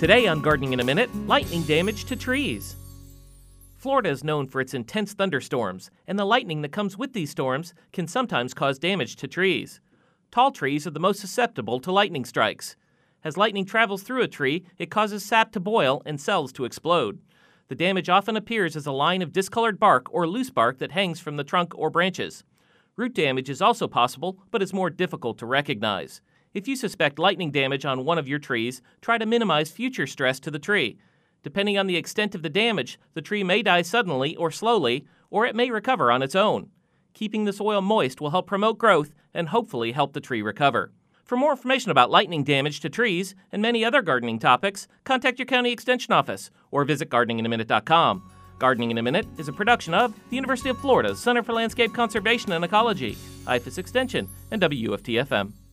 Today on Gardening in a Minute, lightning damage to trees. Florida is known for its intense thunderstorms, and the lightning that comes with these storms can sometimes cause damage to trees. Tall trees are the most susceptible to lightning strikes. As lightning travels through a tree, it causes sap to boil and cells to explode. The damage often appears as a line of discolored bark or loose bark that hangs from the trunk or branches. Root damage is also possible, but is more difficult to recognize. If you suspect lightning damage on one of your trees, try to minimize future stress to the tree. Depending on the extent of the damage, the tree may die suddenly or slowly, or it may recover on its own. Keeping the soil moist will help promote growth and hopefully help the tree recover. For more information about lightning damage to trees and many other gardening topics, contact your county extension office or visit gardeninginaminute.com. Gardening in a Minute is a production of the University of Florida's Center for Landscape Conservation and Ecology, IFAS Extension, and WUFT-FM.